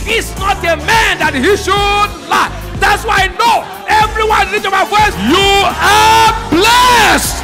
is not a man that he should lie. That's why I know everyone lift up my voice. You are blessed.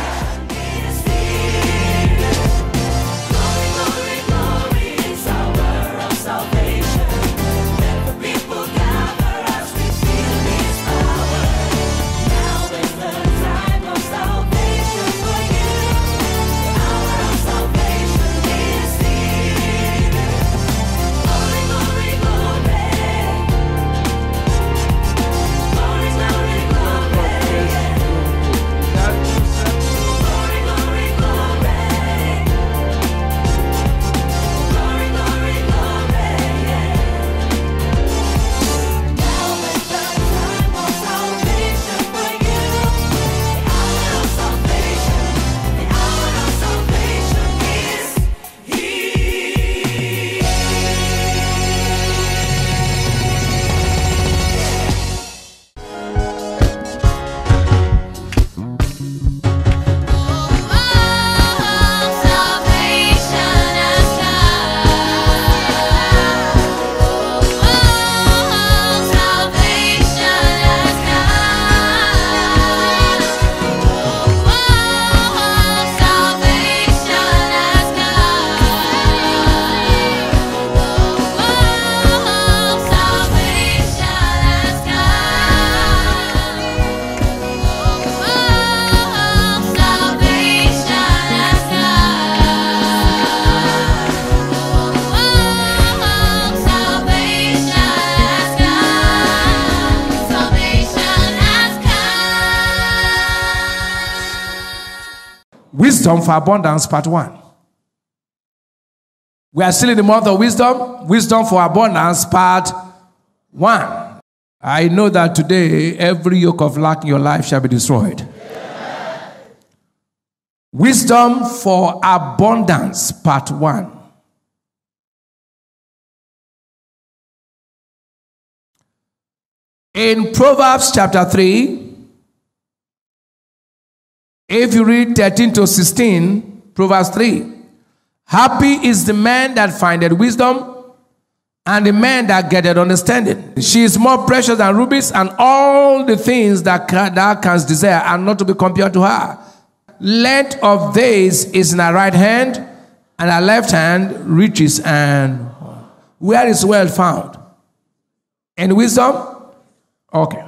Wisdom for abundance, part 1. We are still in the month of wisdom. Wisdom for abundance, part 1. I know that today every yoke of lack in your life shall be destroyed. Yeah. Wisdom for abundance, part 1. In Proverbs chapter 3, if you read 13 to 16, Proverbs 3, happy is the man that findeth wisdom, and the man that getteth understanding. She is more precious than rubies, and all the things that thou canst desire are not to be compared to her. Length of days is in her right hand, and her left hand riches and where is wealth found? In wisdom? Okay.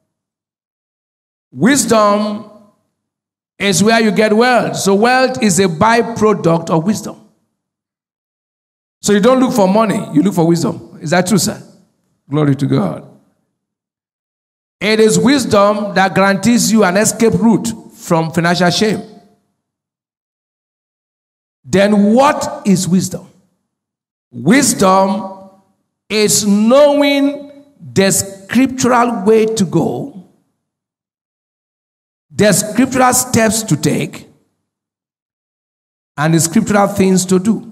Wisdom is where you get wealth. So wealth is a byproduct of wisdom. So you don't look for money, you look for wisdom. Is that true, sir? Glory to God. It is wisdom that guarantees you an escape route from financial shame. Then what is wisdom? Wisdom is knowing the scriptural way to go, the scriptural steps to take, and the scriptural things to do.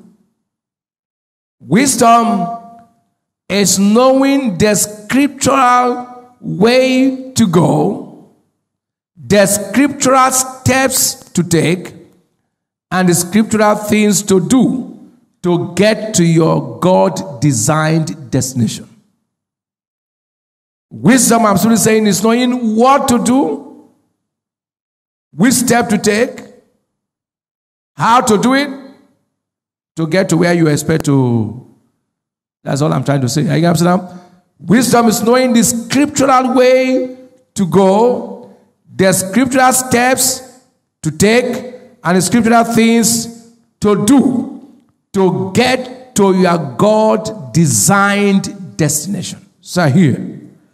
Wisdom is knowing the scriptural way to go, the scriptural steps to take, and the scriptural things to do to get to your God-designed destination. Wisdom, I'm simply saying, is knowing what to do, which step to take, how to do it, to get to where you expect to. That's all I'm trying to say. Are you understand? Wisdom is knowing the scriptural way to go, the scriptural steps to take, and the scriptural things to do to get to your God-designed destination. So here,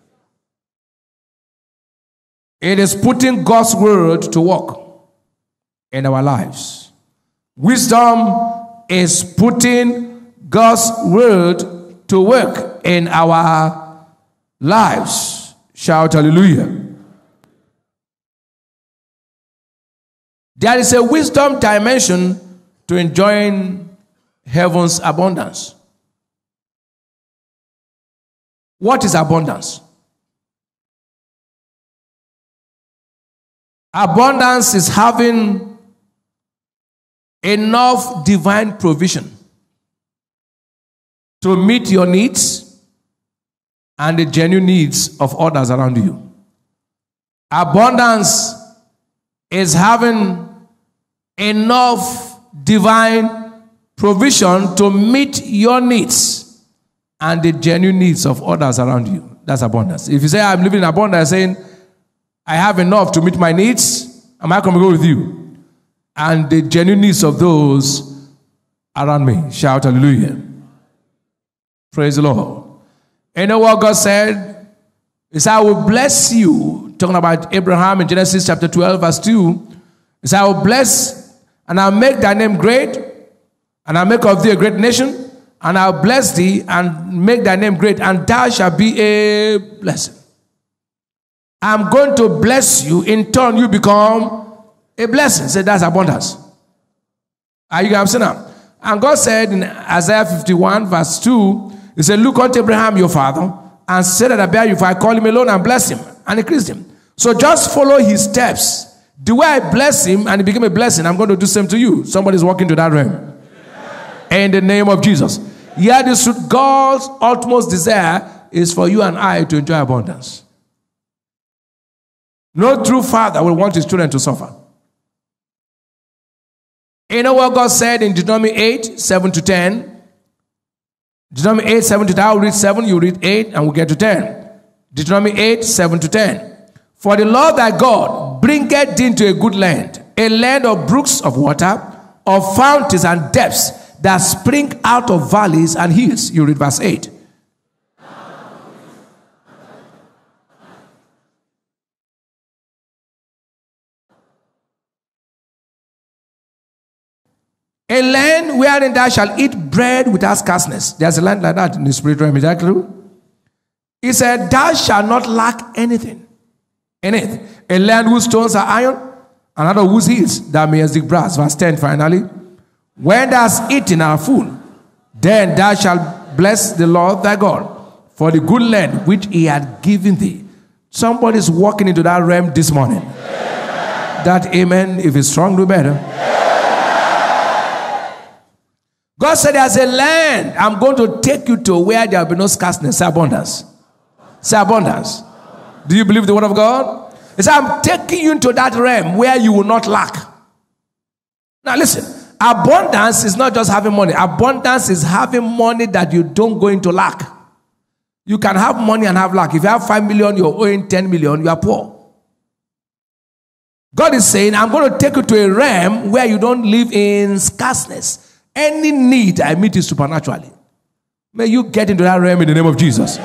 it is putting God's word to work in our lives. Wisdom is putting God's word to work in our lives. Shout hallelujah. There is a wisdom dimension to enjoying heaven's abundance. What is abundance? Abundance is having enough divine provision to meet your needs and the genuine needs of others around you. Abundance is having enough divine provision to meet your needs and the genuine needs of others around you. That's abundance. If you say, I'm living in abundance, saying, I have enough to meet my needs, am I going to go with you? And the genuine needs of those around me. Shout hallelujah. Praise the Lord. You know what God said? He said, I will bless you. Talking about Abraham in Genesis chapter 12, verse 2. He said, I will bless, and I'll make thy name great, and I'll make of thee a great nation, and I'll bless thee, and make thy name great, and thou shalt be a blessing. I'm going to bless you. In turn, you become a blessing. Say, that's abundance. Are you guys seeing that? And God said in Isaiah 51, verse 2, He said, look unto Abraham your father, and say that I bear you, for I call him alone and bless him, and increase him. So just follow his steps. The way I bless him and he became a blessing, I'm going to do the same to you. Somebody's walking to that realm. In the name of Jesus. Yeah, this God's utmost desire is for you and I to enjoy abundance. No true father will want his children to suffer. You know what God said in Deuteronomy 8, 7 to 10? Deuteronomy 8, 7 to 10. I'll read 7, you read 8, and we'll get to 10. Deuteronomy 8, 7 to 10. For the Lord thy God bringeth thee into a good land, a land of brooks of water, of fountains and depths that spring out of valleys and hills. You read verse 8. A land wherein thou shalt eat bread without scarceness. There's a land like that in the spirit realm. Is that true? He said, thou shalt not lack anything in it. A land whose stones are iron, another whose hills thou mayest dig brass. Verse 10 finally. When thou hast eaten and art full, then thou shalt bless the Lord thy God for the good land which he had given thee. Somebody's walking into that realm this morning. That amen, if it's strong, do better. God said, there's a land I'm going to take you to where there will be no scarceness. Say abundance. Say abundance. Do you believe the word of God? He said, I'm taking you into that realm where you will not lack. Now listen, abundance is not just having money. Abundance is having money that you don't go into lack. You can have money and have lack. If you have 5 million, you're owing 10 million, you are poor. God is saying, I'm going to take you to a realm where you don't live in scarceness. Any need I meet is supernaturally. May you get into that realm in the name of Jesus.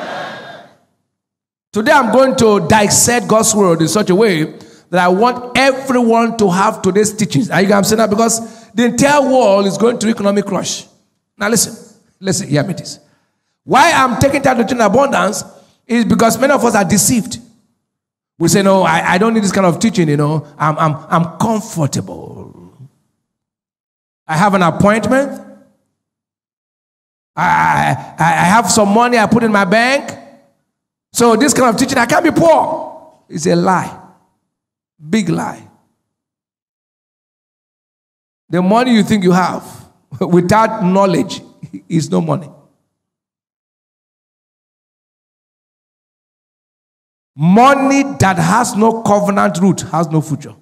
Today I'm going to dissect God's word in such a way that I want everyone to have today's teachings. Are you guys saying that? Because the entire world is going through economic crush. Now listen, hear me this. Why I'm taking time to teach abundance is because many of us are deceived. We say, no, I don't need this kind of teaching, you know. I'm comfortable. I have an appointment. I have some money I put in my bank. So this kind of teaching, I can't be poor. It's a lie. Big lie. The money you think you have without knowledge is no money. Money that has no covenant root has no future.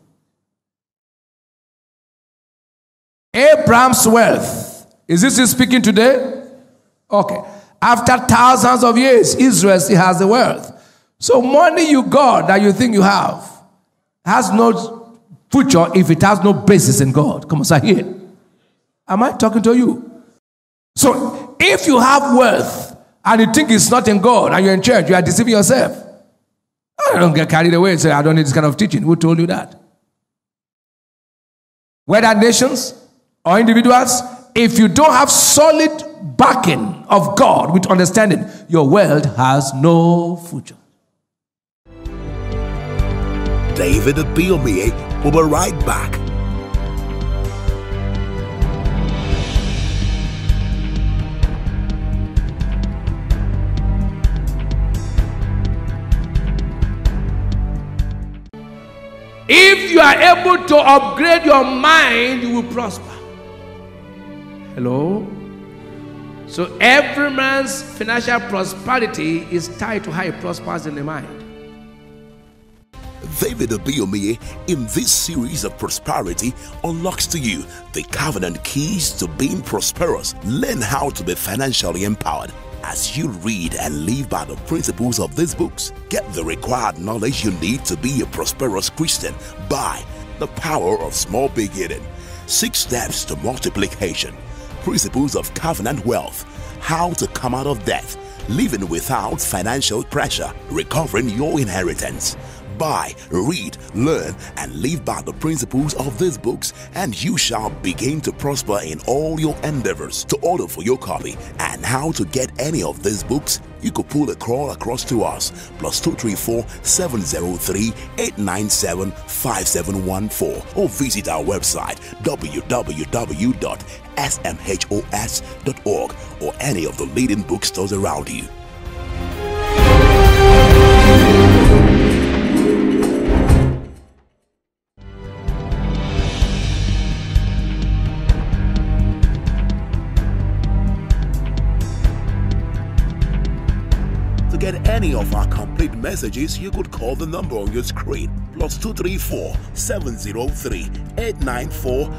Abraham's wealth. Is this speaking today? Okay. After thousands of years, Israel still has the wealth. So money you got that you think you have has no future if it has no basis in God. Come on, say here. Am I talking to you? So if you have wealth and you think it's not in God and you're in church, you are deceiving yourself. I don't get carried away and say, I don't need this kind of teaching. Who told you that? Whether nations or individuals, if you don't have solid backing of God with understanding, your world has no future. David Abiomie will be right back. If you are able to upgrade your mind, you will prosper. Hello? So every man's financial prosperity is tied to how he prospers in the mind. David Obiomie, in this series of prosperity, unlocks to you the covenant keys to being prosperous. Learn how to be financially empowered as you read and live by the principles of these books. Get the required knowledge you need to be a prosperous Christian by The Power of Small Beginning, 6 Steps to Multiplication, Principles of Covenant Wealth, How to Come Out of Debt, Living Without Financial Pressure, Recovering Your Inheritance. Buy, read, learn, and live by the principles of these books, and you shall begin to prosper in all your endeavors. To order for your copy and how to get any of these books, you could pull a call across to us, +234 703 897 5714, or visit our website www.smhos.org or any of the leading bookstores around you. To get any of our complete messages, you could call the number on your screen, +234 703 894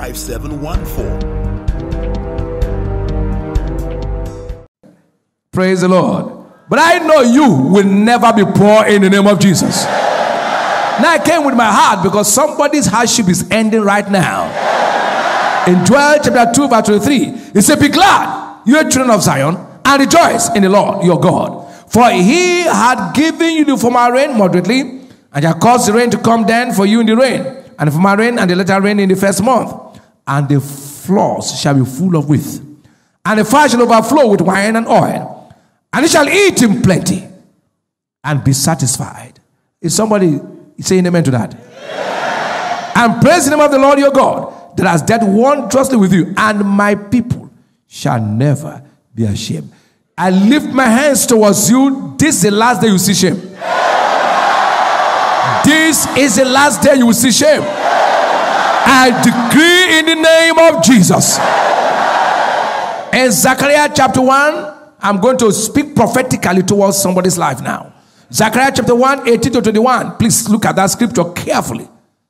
5714. Praise the Lord. But I know you will never be poor in the name of Jesus. Now I came with my heart because somebody's hardship is ending right now. In Joel chapter 2 verse 23, it said, "Be glad, you children of Zion, and rejoice in the Lord your God. For he had given you the former rain moderately, and shall cause the rain to come down for you in the rain, and the former rain and the latter rain in the first month. And the floors shall be full of wheat, and the fire shall overflow with wine and oil, and you shall eat in plenty, and be satisfied." Is somebody saying amen to that? Yeah. "And praise the name of the Lord your God, that has dealt wondrously with you, and my people shall never be ashamed." I lift my hands towards you. This is the last day you see shame. This is the last day you will see shame. I decree in the name of Jesus. In Zechariah chapter 1, I'm going to speak prophetically towards somebody's life now. Zechariah chapter 1, 18 to 21. Please look at that scripture carefully.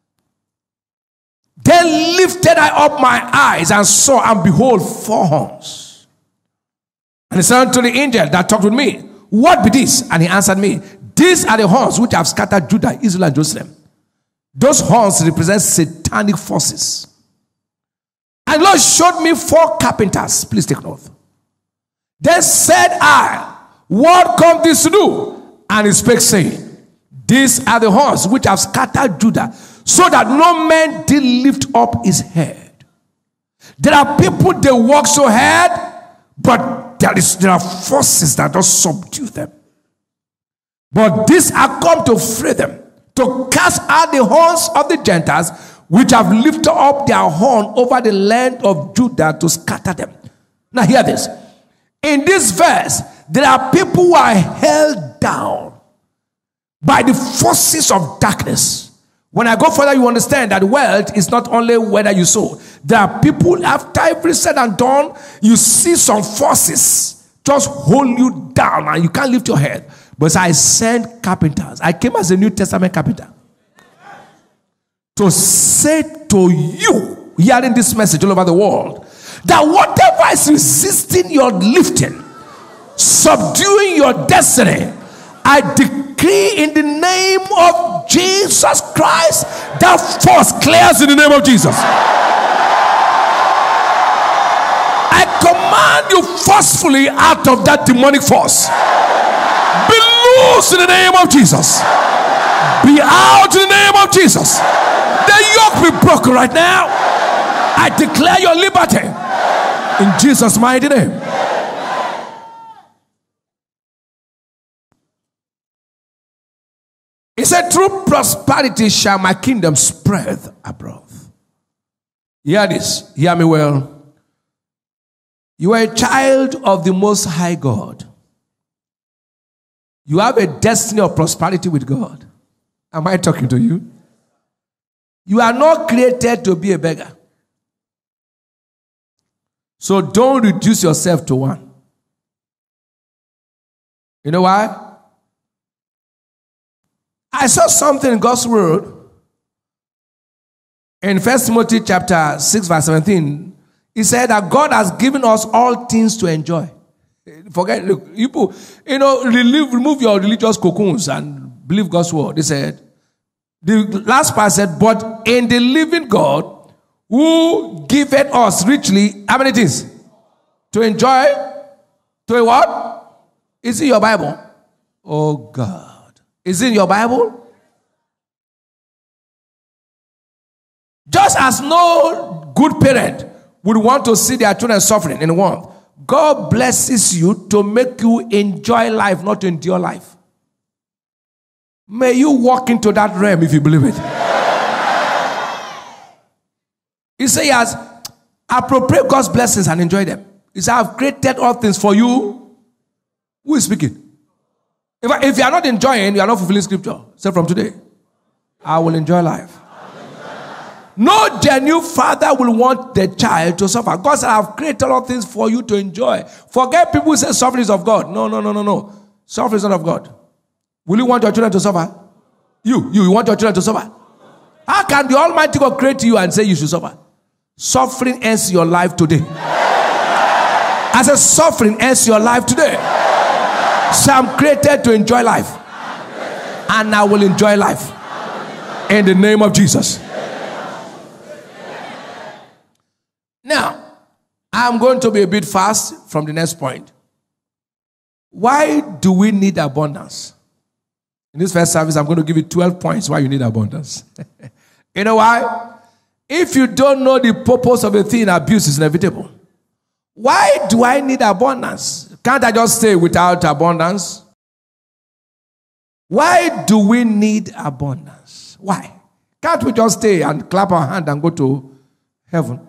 "Then lifted I up my eyes and saw, and behold, 4 horns. And he said unto the angel that talked with me, What be this? And he answered me, These are the horns which have scattered Judah, Israel, and Jerusalem. Those horns represent satanic forces. And the Lord showed me 4 carpenters." Please take note. "Then said I, What come this to do? And he spake, saying, These are the horns which have scattered Judah, so that no man did lift up his head." There are people, they walk so hard, but there are forces that don't subdue them. But these are come to free them, to cast out the horns of the Gentiles, which have lifted up their horn over the land of Judah, to scatter them. Now hear this. In this verse, there are people who are held down by the forces of darkness. When I go further, you understand that wealth is not only whether you sow. There are people, after every said and done, you see some forces just hold you down and you can't lift your head. But I sent carpenters. I came as a New Testament carpenter to say to you, hearing this message all over the world, that whatever is resisting your lifting, subduing your destiny, I decree in the name of Jesus Christ, that force clears in the name of Jesus. I command you forcefully out of that demonic force. Be loose in the name of Jesus. Be out in the name of Jesus. The yoke be broken right now. I declare your liberty in Jesus' mighty name. He said, "Through prosperity shall my kingdom spread abroad." Hear this. Hear me well. You are a child of the Most High God. You have a destiny of prosperity with God. Am I talking to you? You are not created to be a beggar. So don't reduce yourself to one. You know why? I saw something in God's word in 1 Timothy chapter 6 verse 17. He said that God has given us all things to enjoy. Forget, look, remove your religious cocoons and believe God's word. He said, the last part said, but in the living God who giveth us richly, how many things? To enjoy? To a what? Is it your Bible? Oh God. Is it in your Bible? Just as no good parent would want to see their children suffering in want, God blesses you to make you enjoy life, not to endure life. May you walk into that realm if you believe it. He says he has appropriate God's blessings and enjoy them. He says, I have created all things for you. Who is speaking? If you are not enjoying, you are not fulfilling scripture. Say from today, I will enjoy life. No genuine father will want the child to suffer. God said, I have created all things for you to enjoy. Forget people who say suffering is of God. No. Suffering is not of God. Will you want your children to suffer? You want your children to suffer? How can the Almighty God create you and say you should suffer? Suffering ends your life today. I said, suffering ends your life today. So I'm created to enjoy life. And I will enjoy life. In the name of Jesus. Now, I'm going to be a bit fast from the next point. Why do we need abundance? In this first service, I'm going to give you 12 points why you need abundance. You know why? If you don't know the purpose of a thing, abuse is inevitable. Why do I need abundance? Can't I just stay without abundance? Why do we need abundance? Why? Can't we just stay and clap our hand and go to heaven?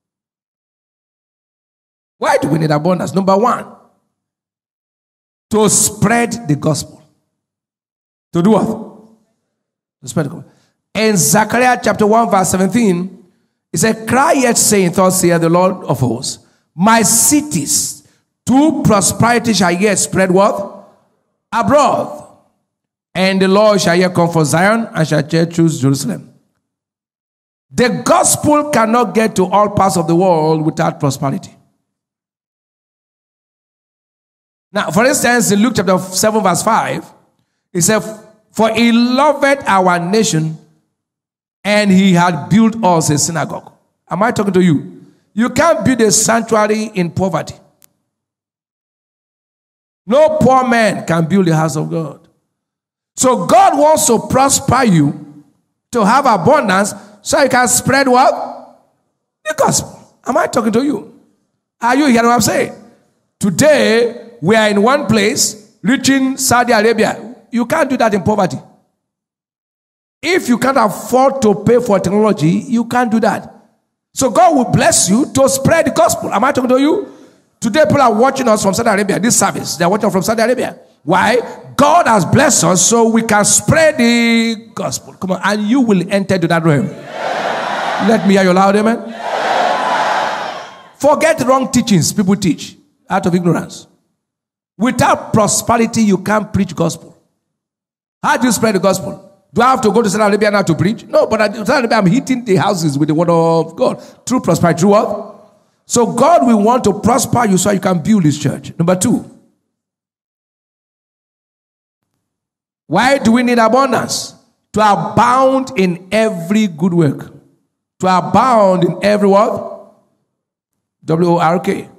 Why do we need abundance? Number one, to spread the gospel. To do what? To spread the gospel. In Zechariah chapter 1 verse 17, it said, cry yet saying, thus saith the Lord of hosts, my cities to prosperity shall yet spread what? Abroad. And the Lord shall yet comfort Zion and shall yet choose Jerusalem. The gospel cannot get to all parts of the world without prosperity. Now, for instance, in Luke chapter 7 verse 5, it said, for he loved our nation and he had built us a synagogue. Am I talking to you? You can't build a sanctuary in poverty. No poor man can build the house of God. So God wants to prosper you to have abundance so you can spread what? The gospel. Am I talking to you? Are you hearing what I'm saying? Today, we are in one place, reaching Saudi Arabia. You can't do that in poverty. If you can't afford to pay for technology, you can't do that. So God will bless you to spread the gospel. Am I talking to you? Today, people are watching us from Saudi Arabia. This service, they're watching from Saudi Arabia. Why? God has blessed us so we can spread the gospel. Come on, and you will enter to that realm. Yeah. Let me hear you loud, amen. Yeah. Forget the wrong teachings people teach out of ignorance. Without prosperity, you can't preach gospel. How do you spread the gospel? Do I have to go to Saudi Arabia now to preach? No, but at Saudi Arabia, I'm hitting the houses with the word of God. Through prosperity, through what? So God will want to prosper you so you can build His church. Number two. Why do we need abundance? To abound in every good work. To abound in every what? W-O-R-K.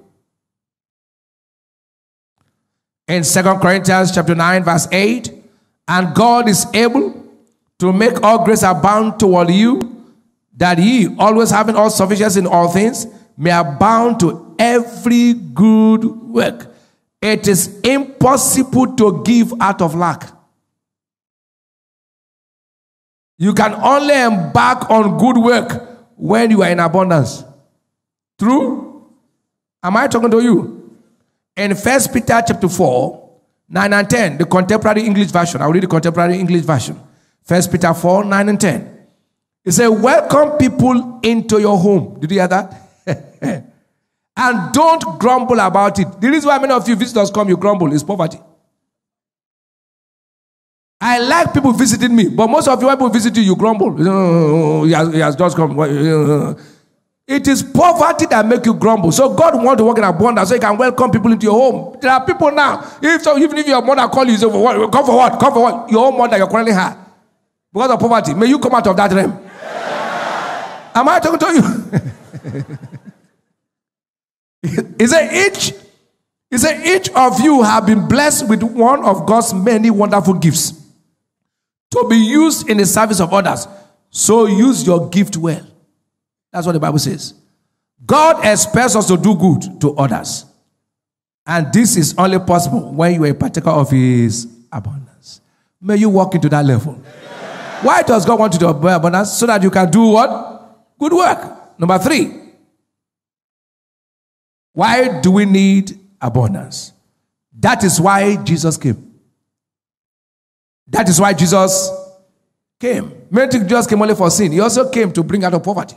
In 2 Corinthians chapter 9 verse 8, and God is able to make all grace abound toward you, that ye, always having all sufficiency in all things, may abound to every good work. It is impossible to give out of lack. You can only embark on good work when you are in abundance. True? Am I talking to you? In 1 Peter chapter 4, 9 and 10, the contemporary English version. I'll read the contemporary English version. 1 Peter 4, 9 and 10. It says, welcome people into your home. Did you hear that? And don't grumble about it. The reason why many of you visitors come, you grumble, is poverty. I like people visiting me, but most of you, when people visit you, you grumble. He has just come. It is poverty that makes you grumble. So God wants to work in abundance so He can welcome people into your home. There are people now, even if your mother calls you, say, come for what? Come for what? Your own mother, you're calling her. Because of poverty. May you come out of that realm. Yeah. Am I talking to you? He said, each of you have been blessed with one of God's many wonderful gifts to be used in the service of others. So use your gift well. That's what the Bible says. God expects us to do good to others. And this is only possible when you are a partaker of His abundance. May you walk into that level. Yeah. Why does God want you to have abundance? So that you can do what? Good work. Number 3. Why do we need abundance? That is why Jesus came. That is why Jesus came. Many think Jesus came only for sin. He also came to bring out of poverty.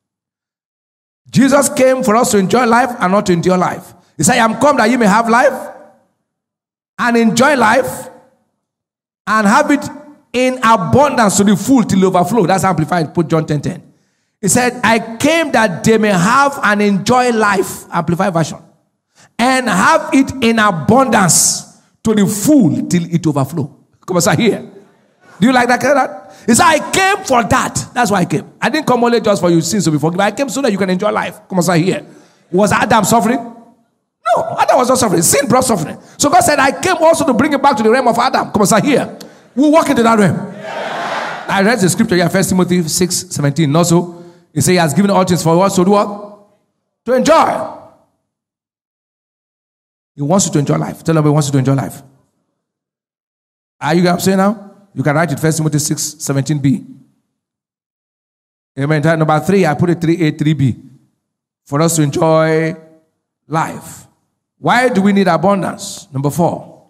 Jesus came for us to enjoy life and not to endure life. He said, I am come that you may have life and enjoy life and have it in abundance to the full till overflow. That's amplified. Put John 10:10. He said, I came that they may have and enjoy life, amplified version, and have it in abundance to the full till it overflow. Come on, sir, here. Do you like that? He said, I came for that. That's why I came. I didn't come only just for your sins to be forgiven. I came so that you can enjoy life. Come on, sir, here. Was Adam suffering? No, Adam was not suffering. Sin brought suffering. So God said, I came also to bring it back to the realm of Adam. Come on, sir, here. We'll walk into that realm. Yeah. I read the scripture here, 1 Timothy 6:17. Also, he said he has given all things for us to do what? To enjoy. He wants you to enjoy life. Tell him he wants you to enjoy life. Are you going to say now? You can write it, 1 Timothy 6:17b. Amen. Number 3, I put it 3a, 3b. For us to enjoy life. Why do we need abundance? Number 4.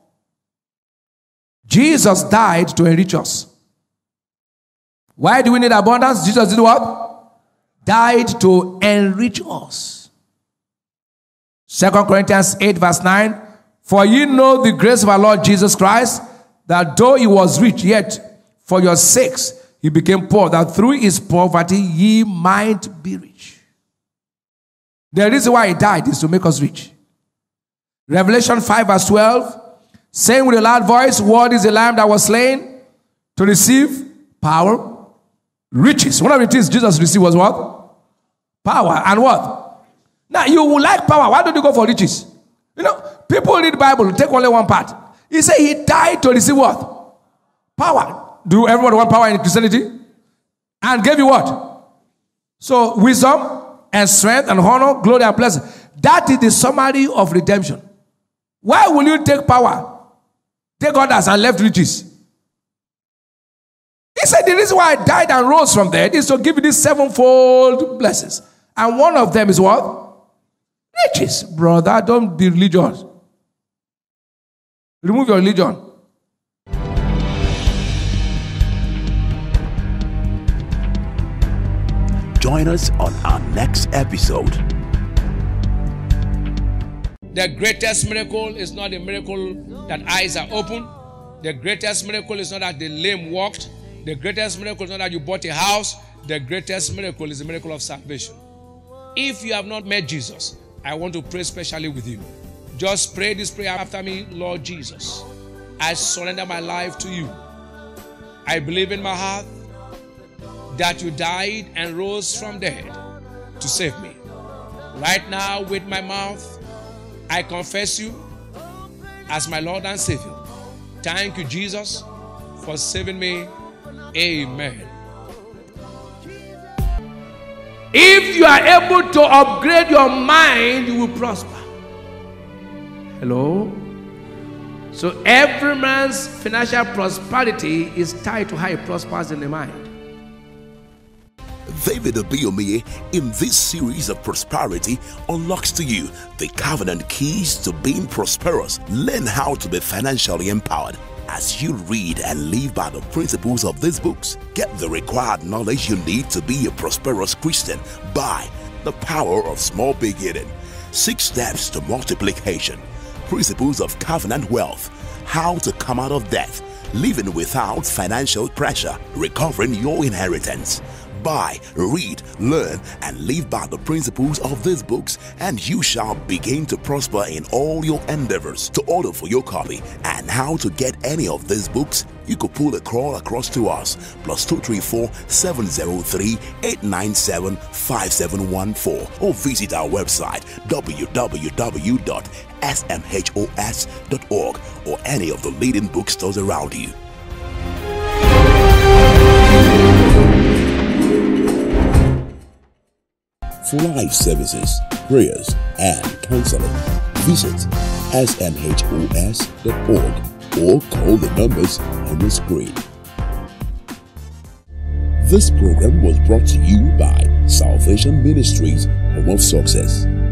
Jesus died to enrich us. Why do we need abundance? Jesus did what? Died to enrich us. 2 Corinthians 8 verse 9. For ye know the grace of our Lord Jesus Christ, that though he was rich, yet for your sakes he became poor, that through his poverty ye might be rich. The reason why he died is to make us rich. Revelation 5 verse 12, saying with a loud voice, what is the lamb that was slain to receive power, riches. One of the things Jesus received was what? Power. And what? Now you will like power. Why don't you go for riches? You know, people read the Bible, take only one part. He said he died to receive what? Power. Do everyone want power in Christianity? And gave you what? So wisdom and strength and honor, glory and blessing. That is the summary of redemption. Why will you take power, take others and left riches? He said the reason why I died and rose from there is to give you these 7-fold blessings. And one of them is what? Riches. Brother, don't be religious. Remove your religion. Join us on our next episode. The greatest miracle is not the miracle that eyes are open. The greatest miracle is not that the lame walked. The greatest miracle is not that you bought a house. The greatest miracle is the miracle of salvation. If you have not met Jesus, I want to pray specially with you. Just pray this prayer after me. Lord Jesus, I surrender my life to you. I believe in my heart that you died and rose from dead to save me. Right now, with my mouth, I confess you as my Lord and Savior. Thank you, Jesus, for saving me. Amen. If you are able to upgrade your mind, you will prosper. Hello? So every man's financial prosperity is tied to how he prospers in the mind. David Obiomie in this series of prosperity unlocks to you the covenant keys to being prosperous. Learn how to be financially empowered as you read and live by the principles of these books. Get the required knowledge you need to be a prosperous Christian by the power of small beginning. 6 Steps to Multiplication, Principles of Covenant Wealth, How to Come Out of Debt, Living Without Financial Pressure, Recovering Your Inheritance. Buy, read, learn, and live by the principles of these books, and you shall begin to prosper in all your endeavors. To order for your copy and how to get any of these books, you could pull a call across to us, +234 703 897 5714, or visit our website www.smhos.org or any of the leading bookstores around you. For live services, prayers, and counseling, visit smhos.org or call the numbers on the screen. This program was brought to you by Salvation Ministries, Home of Success.